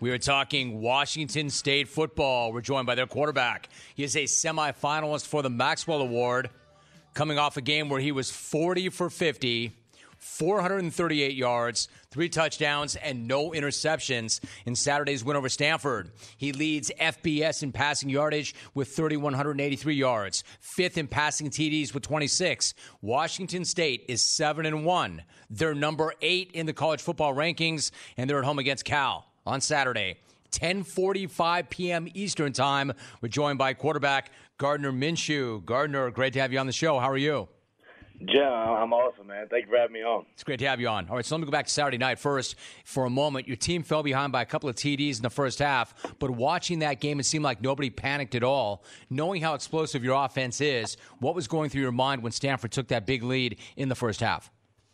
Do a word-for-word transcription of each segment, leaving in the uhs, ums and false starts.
We are talking Washington State football. We're joined by their quarterback. He is a semifinalist for the Maxwell Award, coming off a game where he was forty for fifty, four hundred thirty-eight yards, three touchdowns, and no interceptions in Saturday's win over Stanford. He leads F B S in passing yardage with three thousand one hundred eighty-three yards, fifth in passing T Ds with twenty-six. Washington State is seven and one. They're number eight in the college football rankings, and they're at home against Cal on Saturday, ten forty-five p.m. Eastern Time. We're joined by quarterback Gardner Minshew. Gardner, great to have you on the show. How are you? Yeah, I'm awesome, man. Thank you for having me on. It's great to have you on. All right, so let me go back to Saturday night first for a moment. Your team fell behind by a couple of T Ds in the first half, but watching that game, it seemed like nobody panicked at all. Knowing how explosive your offense is, what was going through your mind when Stanford took that big lead in the first half?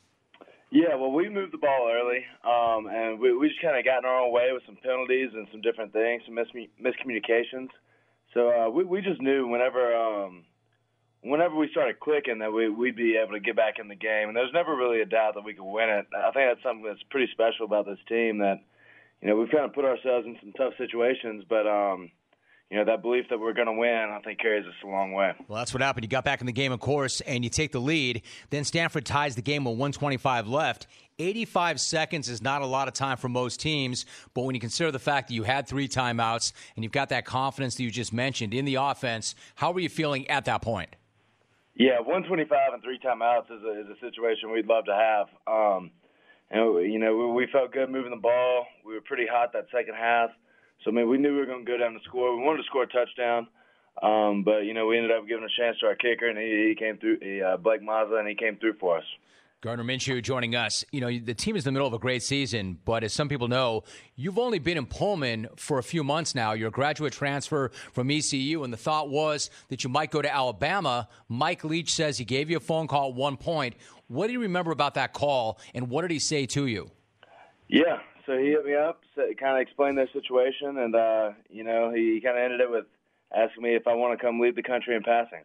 Yeah, well, we moved the ball early, um, and we, we just kind of got in our own way with some penalties and some different things, some mis- miscommunications. So uh, we, we just knew whenever um, whenever we started clicking that we, we'd be able to get back in the game. And there's never really a doubt that we could win it. I think that's something that's pretty special about this team, that, you know, we've kind of put ourselves in some tough situations, but um, – you know, that belief that we're going to win, I think, carries us a long way. Well, that's what happened. You got back in the game, of course, and you take the lead. Then Stanford ties the game with one twenty-five left. eighty-five seconds is not a lot of time for most teams, but when you consider the fact that you had three timeouts and you've got that confidence that you just mentioned in the offense, how were you feeling at that point? Yeah, one twenty-five and three timeouts is a, is a situation we'd love to have. Um, and, you know, we, we felt good moving the ball. We were pretty hot that second half. So, I mean, we knew we were going to go down to score. We wanted to score a touchdown, um, but, you know, we ended up giving a chance to our kicker, and he, he came through, he, uh, Blake Mazza, and he came through for us. Gardner Minshew joining us. You know, the team is in the middle of a great season, but as some people know, you've only been in Pullman for a few months now. You're a graduate transfer from E C U, and the thought was that you might go to Alabama. Mike Leach says he gave you a phone call at one point. What do you remember about that call, and what did he say to you? Yeah. So he hit me up, kind of explained their situation, and, uh, you know, he kind of ended it with asking me if I want to come lead the country in passing.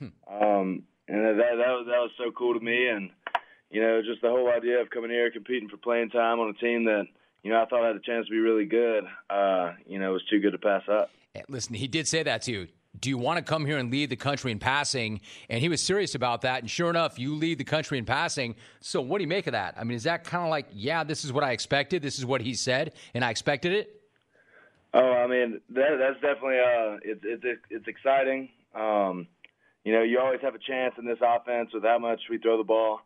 um, and that, that, was, that was so cool to me. And, you know, just the whole idea of coming here, competing for playing time on a team that, you know, I thought had a chance to be really good, uh, you know, was too good to pass up. Listen, he did say that to you. Do you want to come here and lead the country in passing? And he was serious about that. And sure enough, you lead the country in passing. So what do you make of that? I mean, is that kind of like, yeah, this is what I expected. This is what he said, and I expected it? Oh, I mean, that, that's definitely uh, it's it's it's exciting. Um, you know, you always have a chance in this offense with how much we throw the ball.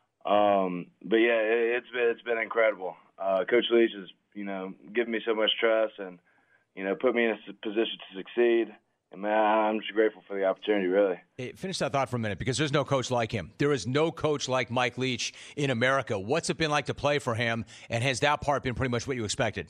Um, but yeah, it, it's been it's been incredible. Uh, Coach Leach has, you know, given me so much trust and, you know, put me in a position to succeed. And, man, I'm just grateful for the opportunity, really. Hey, finish that thought for a minute, because there's no coach like him. There is no coach like Mike Leach in America. What's it been like to play for him, and has that part been pretty much what you expected?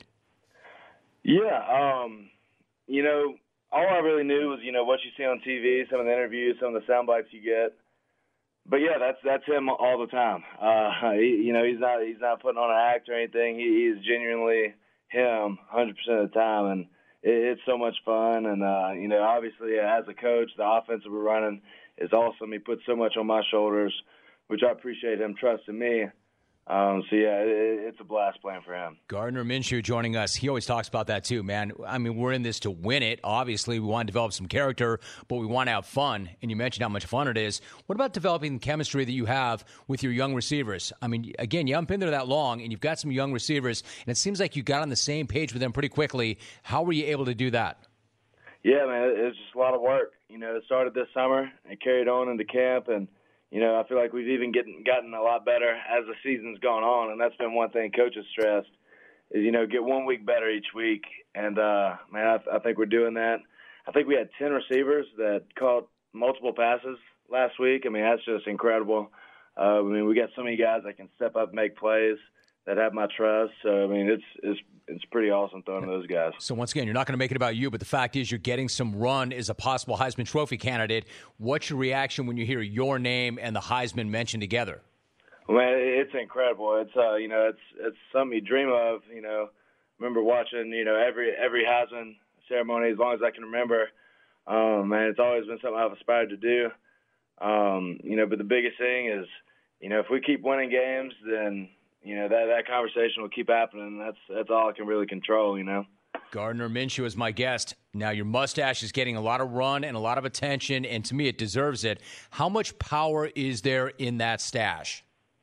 Yeah, um, you know, all I really knew was, you know, what you see on T V, some of the interviews, some of the sound bites you get. But, yeah, that's that's him all the time. Uh, he, you know, he's not he's not putting on an act or anything. He, he's genuinely him one hundred percent of the time, and it's so much fun, and, uh, you know, obviously as a coach, the offense that we're running is awesome. He puts so much on my shoulders, which I appreciate him trusting me. Um, so, yeah, it, it's a blast playing for him. Gardner Minshew joining us. He always talks about that too, man. I mean, we're in this to win it. Obviously, we want to develop some character, but we want to have fun. And you mentioned how much fun it is. What about developing the chemistry that you have with your young receivers? I mean, again, you haven't been there that long, and you've got some young receivers, and it seems like you got on the same page with them pretty quickly. How were you able to do that? Yeah, man, it was just a lot of work. You know, it started this summer and carried on into camp, and you know, I feel like we've even getting, gotten a lot better as the season's gone on, and that's been one thing Coach has stressed is, you know, get one week better each week. And, uh, man, I, I think we're doing that. I think we had ten receivers that caught multiple passes last week. I mean, that's just incredible. Uh, I mean, we got so many guys that can step up and make plays that have my trust. So, I mean, it's it's it's pretty awesome throwing to those guys. So, once again, you're not going to make it about you, but the fact is you're getting some run as a possible Heisman Trophy candidate. What's your reaction when you hear your name and the Heisman mentioned together? Well, man, it's incredible. It's, uh, you know, it's it's something you dream of, you know. I remember watching, you know, every every Heisman ceremony as long as I can remember. Um, man, it's always been something I've aspired to do. Um, you know, but the biggest thing is, you know, if we keep winning games, then – you know, that that conversation will keep happening. That's that's all I can really control, you know. Gardner Minshew is my guest. Now, your mustache is getting a lot of run and a lot of attention, and to me, it deserves it. How much power is there in that stash?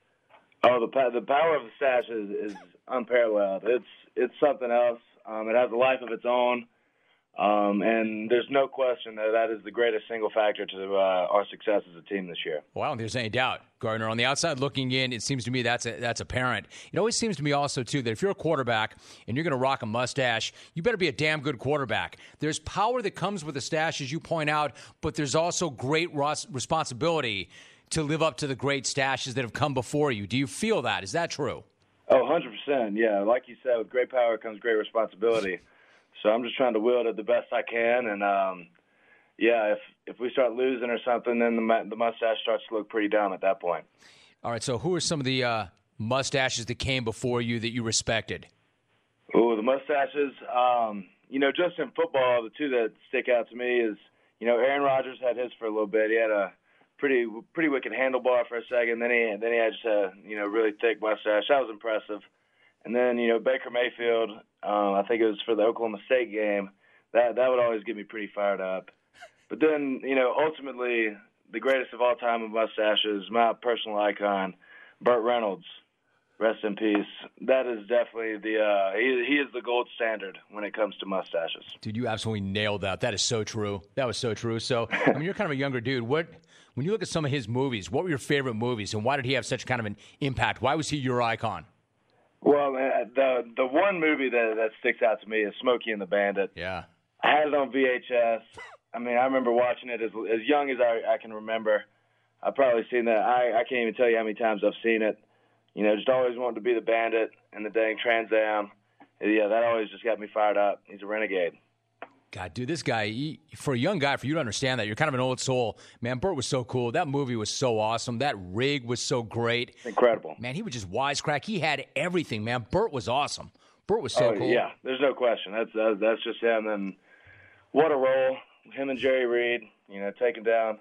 Oh, the the power of the stash is, is unparalleled. It's it's something else. Um, it has a life of its own, um, and there's no question that that is the greatest single factor to uh, our success as a team this year. Well, I don't think there's any doubt, Gardner. On the outside looking in, it seems to me that's a, that's apparent. It always seems to me also, too, that if you're a quarterback and you're going to rock a mustache, you better be a damn good quarterback. There's power that comes with a stash, as you point out, but there's also great ros- responsibility to live up to the great stashes that have come before you. Do you feel that? Is that true? Oh, one hundred percent, yeah. Like you said, with great power comes great responsibility. So I'm just trying to wield it the best I can. And, um, yeah, if if we start losing or something, then the, the mustache starts to look pretty dumb at that point. All right, so who are some of the uh, mustaches that came before you that you respected? Oh, the mustaches. Um, you know, just in football, the two that stick out to me is, you know, Aaron Rodgers had his for a little bit. He had a pretty pretty wicked handlebar for a second. Then he then he had just a you know really thick mustache. That was impressive. And then you know Baker Mayfield, um, I think it was for the Oklahoma State game. That that would always get me pretty fired up. But then you know ultimately the greatest of all time of mustaches, my personal icon, Burt Reynolds. Rest in peace. That is definitely the uh, he, he is the gold standard when it comes to mustaches. Dude, you absolutely nailed that. That is so true. That was so true. So, I mean, you're kind of a younger dude. What, when you look at some of his movies, what were your favorite movies, and why did he have such kind of an impact? Why was he your icon? Well, uh, the the one movie that that sticks out to me is Smokey and the Bandit. Yeah, I had it on V H S. I mean, I remember watching it as as young as I, I can remember. I've probably seen that. I, I can't even tell you how many times I've seen it. You know, just always wanted to be the bandit in the dang Trans Am. Yeah, that always just got me fired up. He's a renegade. God, dude, this guy, he, for a young guy, for you to understand that, you're kind of an old soul. Man, Burt was so cool. That movie was so awesome. That rig was so great. Incredible. Man, he would just wisecrack. He had everything, man. Burt was awesome. Burt was so oh, cool. Yeah, there's no question. That's uh, that's just him. And what a role. Him and Jerry Reed, you know, taking down,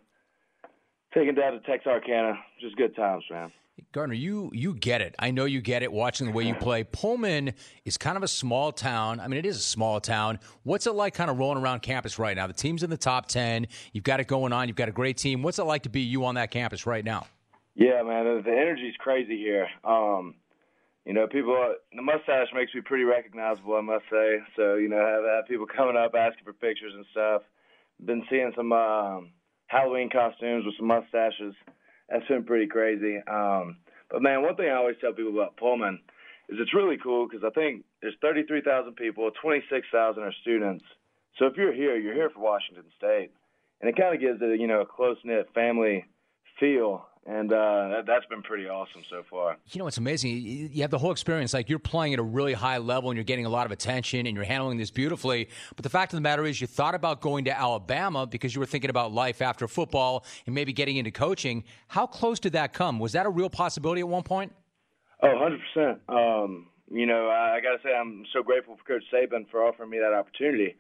taking down to Texarkana. Just good times, man. Gardner, you you get it. I know you get it watching the way you play. Pullman is kind of a small town. I mean, it is a small town. What's it like kind of rolling around campus right now? The team's in the top ten. You've got it going on. You've got a great team. What's it like to be you on that campus right now? Yeah, man, the, the energy's crazy here. Um, you know, people, the mustache makes me pretty recognizable, I must say. So, you know, have, have people coming up asking for pictures and stuff. Been seeing some um, Halloween costumes with some mustaches. That's been pretty crazy. Um, but, man, one thing I always tell people about Pullman is it's really cool because I think there's thirty-three thousand people, twenty-six thousand are students. So if you're here, you're here for Washington State. And it kind of gives it, you know, a close-knit family feel. And uh, that, that's been pretty awesome so far. You know, it's amazing. You have the whole experience. Like, you're playing at a really high level and you're getting a lot of attention and you're handling this beautifully. But the fact of the matter is you thought about going to Alabama because you were thinking about life after football and maybe getting into coaching. How close did that come? Was that a real possibility at one point? Oh, one hundred percent. Um, you know, I, I got to say I'm so grateful for Coach Saban for offering me that opportunity.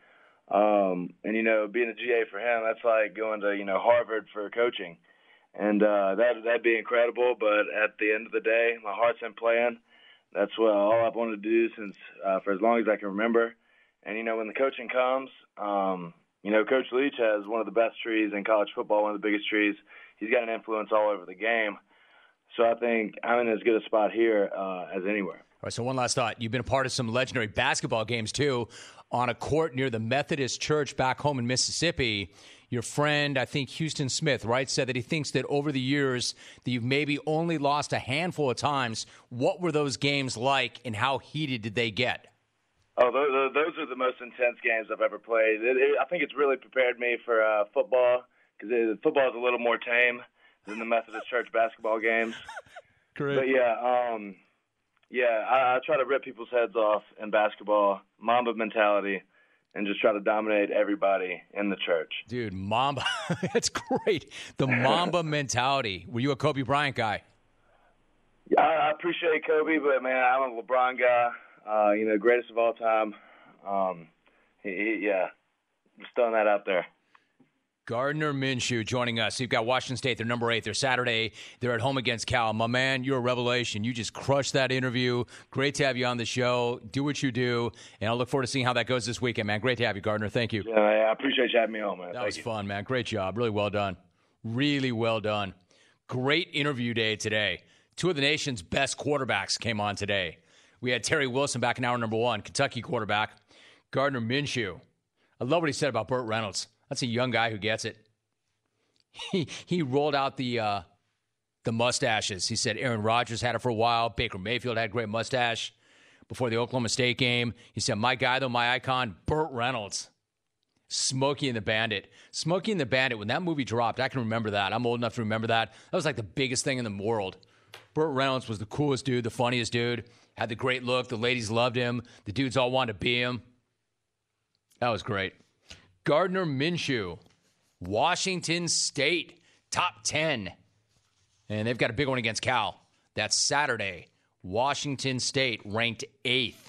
Um, and, you know, being a G A for him, that's like going to, you know, Harvard for coaching. And uh, that, that'd be incredible, but at the end of the day, my heart's in playing. That's what all I've wanted to do since uh, for as long as I can remember. And, you know, when the coaching comes, um, you know, Coach Leach has one of the best trees in college football, one of the biggest trees. He's got an influence all over the game. So I think I'm in as good a spot here uh, as anywhere. All right, so one last thought. You've been a part of some legendary basketball games, too, on a court near the Methodist Church back home in Mississippi. Your friend, I think Houston Smith, right, said that he thinks that over the years that you've maybe only lost a handful of times. What were those games like, and how heated did they get? Oh, those, those are the most intense games I've ever played. It, it, I think it's really prepared me for uh, football because football is a little more tame than the Methodist Church basketball games. Correct. But, yeah, um, yeah, I, I try to rip people's heads off in basketball, Mamba mentality, and just try to dominate everybody in the church. Dude, Mamba, that's great. The Mamba mentality. Were you a Kobe Bryant guy? Yeah, I, I appreciate Kobe, but, man, I'm a LeBron guy. Uh, you know, greatest of all time. Um, he, he, yeah, just throwing that out there. Gardner Minshew joining us. You've got Washington State. They're number eight. They're Saturday. They're at home against Cal. My man, you're a revelation. You just crushed that interview. Great to have you on the show. Do what you do, and I look forward to seeing how that goes this weekend, man. Great to have you, Gardner. Thank you. Yeah, I appreciate you having me on, man. That Thank was you. fun, man. Great job. Really well done. Really well done. Great interview day today. Two of the nation's best quarterbacks came on today. We had Terry Wilson back in hour number one, Kentucky quarterback. Gardner Minshew. I love what he said about Burt Reynolds. That's a young guy who gets it. He he rolled out the uh, the mustaches. He said Aaron Rodgers had it for a while. Baker Mayfield had a great mustache before the Oklahoma State game. He said, my guy, though, my icon, Burt Reynolds. Smokey and the Bandit. Smokey and the Bandit, when that movie dropped, I can remember that. I'm old enough to remember that. That was like the biggest thing in the world. Burt Reynolds was the coolest dude, the funniest dude, had the great look. The ladies loved him. The dudes all wanted to be him. That was great. Gardner Minshew. Washington State, top ten. And they've got a big one against Cal. That's Saturday. Washington State ranked eighth.